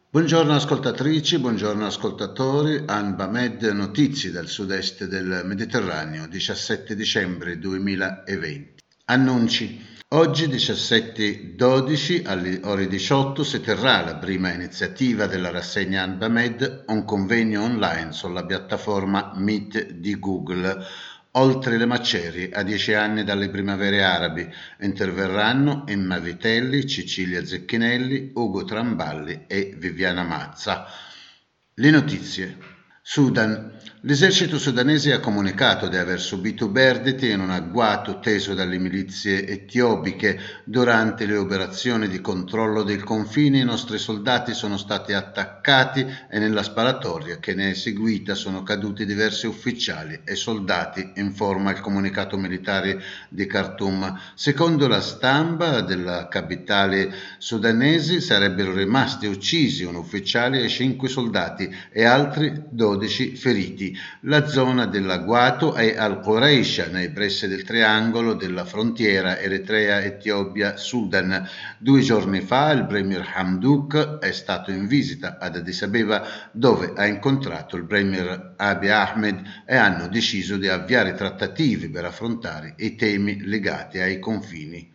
Buongiorno ascoltatrici, buongiorno ascoltatori. Anba Med, notizie dal sud-est del Mediterraneo, 17 dicembre 2020. Annunci. Oggi 17:12 alle ore 18 si terrà la prima iniziativa della rassegna Anba Med, un convegno online sulla piattaforma Meet di Google. Oltre le macerie, a 10 anni dalle primavere arabi, interverranno Emma Vitelli, Cecilia Zecchinelli, Ugo Tramballi e Viviana Mazza. Le notizie. Sudan. L'esercito sudanese ha comunicato di aver subito perdite in un agguato teso dalle milizie etiopiche. Durante le operazioni di controllo del confine i nostri soldati sono stati attaccati e nella sparatoria che ne è seguita sono caduti diversi ufficiali e soldati, informa il comunicato militare di Khartoum. Secondo la stampa della capitale sudanese sarebbero rimasti uccisi un ufficiale e 5 soldati e altri 12 feriti. La zona dell'agguato è al-Quraisha, nei pressi del triangolo della frontiera Eritrea-Etiopia-Sudan. 2 giorni fa il premier Hamdok è stato in visita ad Addis Abeba, dove ha incontrato il premier Abiy Ahmed e hanno deciso di avviare trattative per affrontare i temi legati ai confini.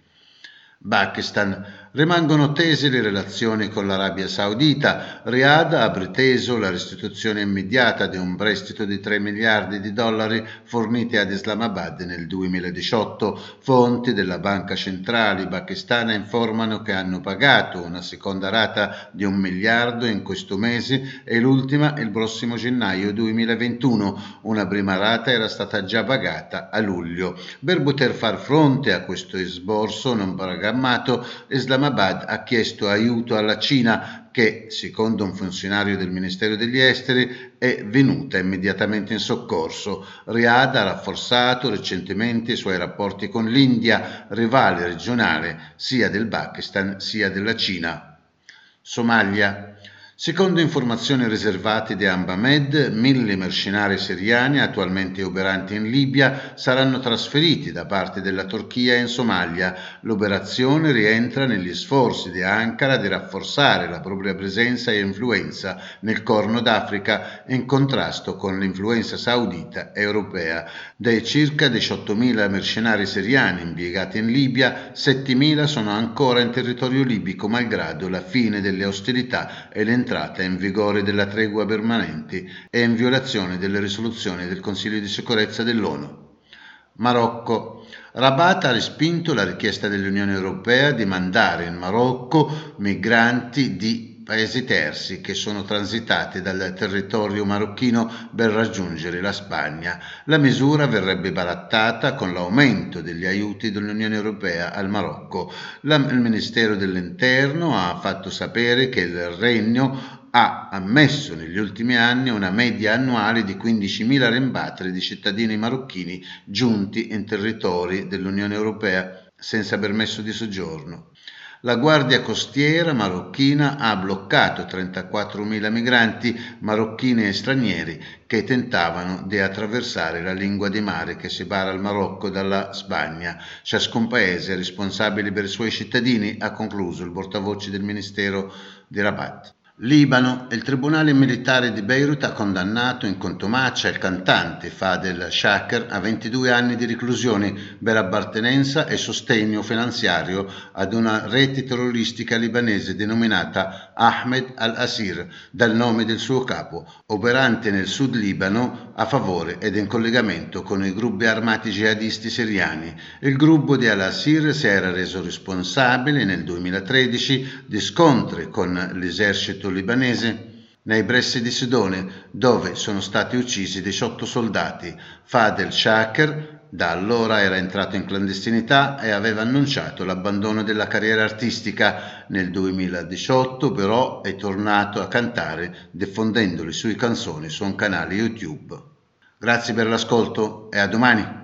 Pakistan. Rimangono tese le relazioni con l'Arabia Saudita. Riyadh ha preteso la restituzione immediata di un prestito di 3 miliardi di dollari forniti ad Islamabad nel 2018. Fonti della banca centrale pakistana informano che hanno pagato una seconda rata di 1 miliardo in questo mese e l'ultima il prossimo gennaio 2021. Una prima rata era stata già pagata a luglio. Per poter far fronte a questo esborso non programmato, Islamabad ha chiesto aiuto alla Cina che, secondo un funzionario del Ministero degli Esteri, è venuta immediatamente in soccorso. Riyadh ha rafforzato recentemente i suoi rapporti con l'India, rivale regionale sia del Pakistan sia della Cina. Somalia. Secondo informazioni riservate di Anba Med, 1.000 mercenari siriani attualmente operanti in Libia saranno trasferiti da parte della Turchia in Somalia. L'operazione rientra negli sforzi di Ankara di rafforzare la propria presenza e influenza nel Corno d'Africa in contrasto con l'influenza saudita e europea. Dei circa 18.000 mercenari siriani impiegati in Libia, 7.000 sono ancora in territorio libico malgrado la fine delle ostilità e l'entrata in vigore della tregua permanente e in violazione delle risoluzioni del Consiglio di sicurezza dell'ONU. Marocco. Rabat ha respinto la richiesta dell'Unione Europea di mandare in Marocco migranti di paesi terzi che sono transitati dal territorio marocchino per raggiungere la Spagna. La misura verrebbe barattata con l'aumento degli aiuti dell'Unione Europea al Marocco. Il Ministero dell'Interno ha fatto sapere che il Regno ha ammesso negli ultimi anni una media annuale di 15.000 rimpatri di cittadini marocchini giunti in territori dell'Unione Europea senza permesso di soggiorno. La Guardia Costiera marocchina ha bloccato 34.000 migranti marocchini e stranieri che tentavano di attraversare la lingua di mare che separa il Marocco dalla Spagna. Ciascun paese è responsabile per i suoi cittadini, ha concluso il portavoce del Ministero di Rabat. Libano. Il tribunale militare di Beirut ha condannato in contumacia il cantante Fadel Shaker a 22 anni di reclusione per appartenenza e sostegno finanziario ad una rete terroristica libanese denominata Ahmed al-Asir, dal nome del suo capo, operante nel sud Libano a favore ed in collegamento con i gruppi armati jihadisti siriani. Il gruppo di al-Asir si era reso responsabile nel 2013 di scontri con l'esercito libanese nei pressi di Sidone, dove sono stati uccisi 18 soldati. Fadel Shaker da allora era entrato in clandestinità e aveva annunciato l'abbandono della carriera artistica. Nel 2018 però è tornato a cantare diffondendo le sue canzoni su un canale YouTube. Grazie per l'ascolto e a domani.